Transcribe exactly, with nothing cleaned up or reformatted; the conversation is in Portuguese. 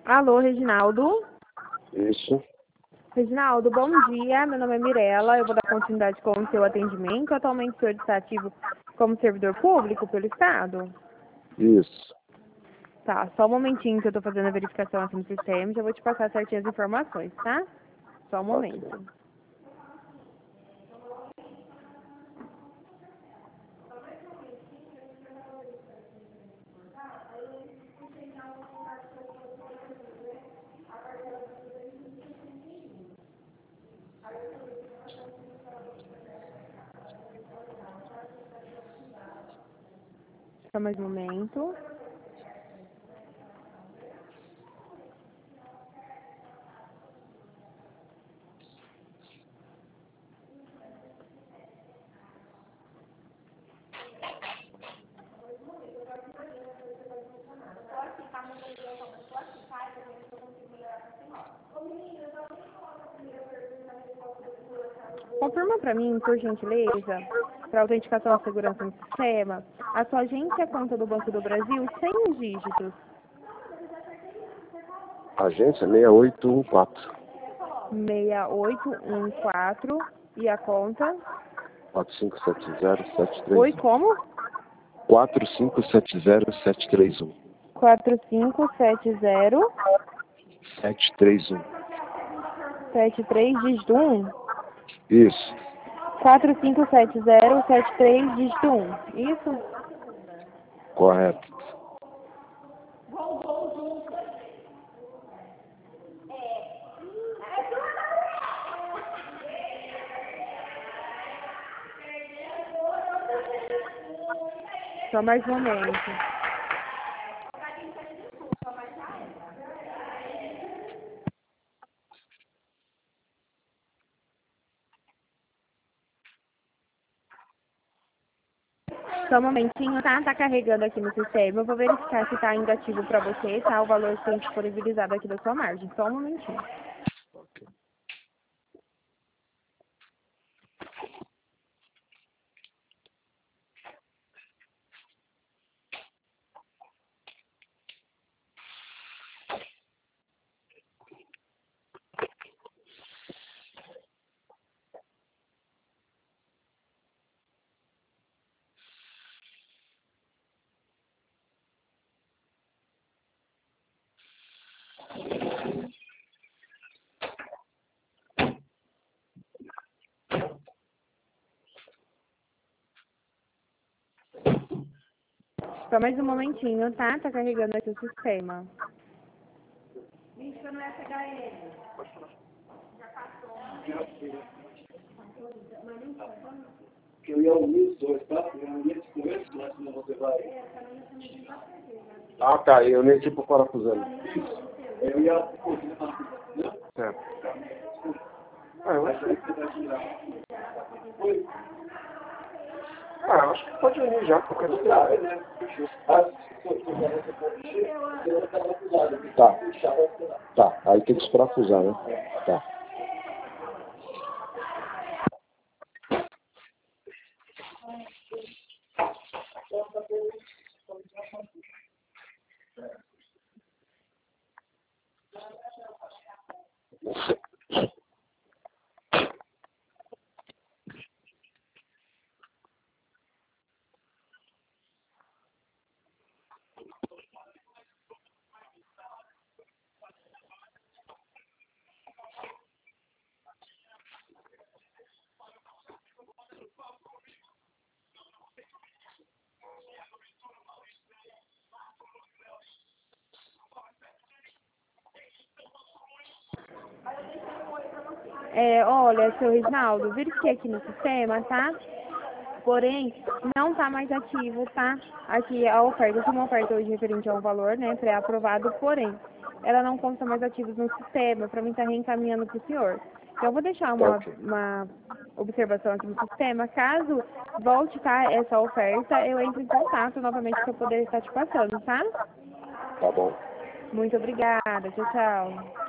Alô, Reginaldo? Isso. Reginaldo, bom dia. Meu nome é Mirella. Eu vou dar continuidade com o seu atendimento. Atualmente o senhor está ativo como servidor público pelo Estado? Isso. Tá, só um momentinho que eu estou fazendo a verificação aqui no sistema. Já vou te passar certinho as informações, tá? Só um momento. Ok. Só mais um momento. Confirma para mim, por gentileza, para autenticação e segurança no sistema, a sua agência e a conta do Banco do Brasil sem os dígitos. Agência seis oito um quatro. seis oito um quatro e a conta? quatro cinco sete zero sete Oi, três um. como? quatro cinco sete zero sete três um. quatro cinco sete zero sete três um. sete três dígito um? Isso. quatro cinco sete zero sete três dígito um. Isso? Correto. Só mais um momento. Só um momentinho, tá? Tá carregando aqui no sistema. Eu vou verificar se tá ainda ativo para você, tá? O valor que tem disponibilizado aqui da sua margem. Só um momentinho. Ok. Só mais um momentinho, tá? Tá carregando aqui o sistema. Eu ia unir os dois, tá? Eu ia unir com esse, mas senão você vai. Ah, tá. Eu nem tipo parafusando. Eu ia. Certo. Ah, eu acho que você vai tirar. Ah, eu acho que pode unir já, qualquer coisa. Né? Tá. Tá. Aí tem que desparafusar, né? Tá. É, olha, seu Reginaldo, verifiquei aqui no sistema, tá? Porém, não tá mais ativo, tá? Aqui a oferta, eu tinha uma oferta hoje referente a um valor, né, pré-aprovado, porém, ela não consta mais ativos no sistema, para mim tá reencaminhando pro senhor. Então, eu vou deixar Tá uma, ok. uma observação aqui no sistema. Caso volte, tá, essa oferta, eu entro em contato novamente para poder estar te passando, tá? Tá bom. Muito obrigada. Tchau, tchau.